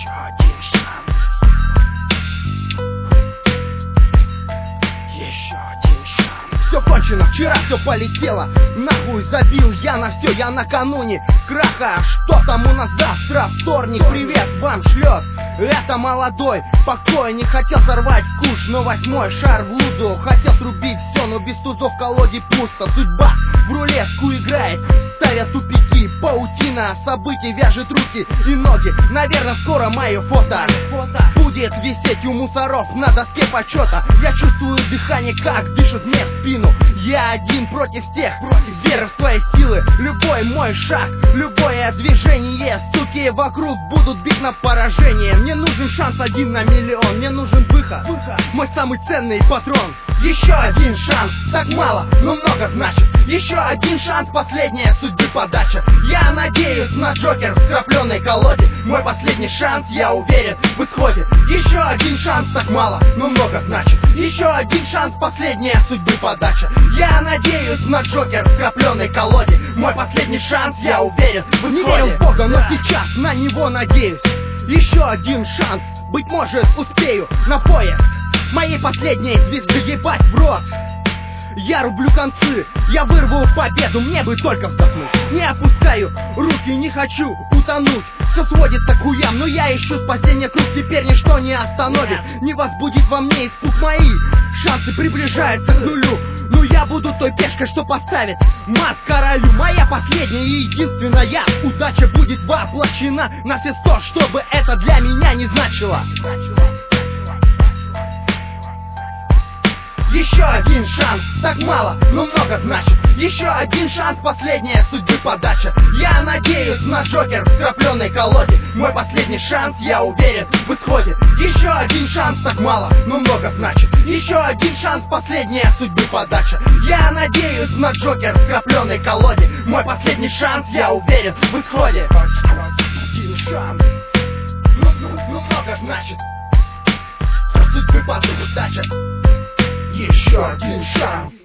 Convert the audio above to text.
Еще один шанс. Еще один шанс. Все кончено, вчера все полетело. Нахуй забил я на все, я накануне краха. Что там у нас завтра? Вторник, привет вам шлет. Это молодой, покой, не хотел сорвать куш, но восьмой шар в лузу. Хотел срубить все, но без тузов в колоде пусто. Судьба в рулетку играет, ставя тупики. Паутина событий вяжет руки и ноги. Наверное, скоро мое фото будет висеть у мусоров на доске почета. Я чувствую дыхание, как дышит мне в спину. Я один против всех, веры в свои силы. Любой мой шаг, любое движение, суки вокруг будут бить на поражение. Мне нужен шанс 1 на миллион, мне нужен выход, мой самый ценный патрон. Еще один шанс, так мало, но много значит. Еще один шанс, последняя судьбы подача. Я надеюсь на Джокер в крапленой колоде. Мой последний шанс, я уверен в исходе. Еще один шанс, так мало, но много значит. Еще один шанс, последняя судьбы подача. Я надеюсь на Джокер в крапленой колоде. Мой последний шанс, я уверен в исходе. Не верю в Бога, но сейчас на него надеюсь. Еще один шанс, быть может успею на поезд моей последней звезды, ебать в рот. Я рублю концы, я вырву победу, мне бы только вздохнуть. Не опускаю руки, не хочу утонуть. Все сводится к хуям, но я ищу спасение круг. Теперь ничто не остановит, не возбудит во мне испуг. Мои шансы приближаются к нулю, но я буду той пешкой, что поставит мат королю. Моя последняя и единственная удача будет воплощена на все 100, чтобы это для меня не значило. Еще один шанс, так мало, но много значит. Еще один шанс, последняя судьбы подача. Я надеюсь на Джокер в крапленой колоде. Мой последний шанс, я уверен в исходе. Еще один шанс, так мало, но много значит. Еще один шанс, последняя судьбы подача. Я надеюсь на Джокер в крапленой колоде. Мой последний шанс, я уверен в исходе. Один шанс. Но много значит. Судьбы подача. Еще один шанс.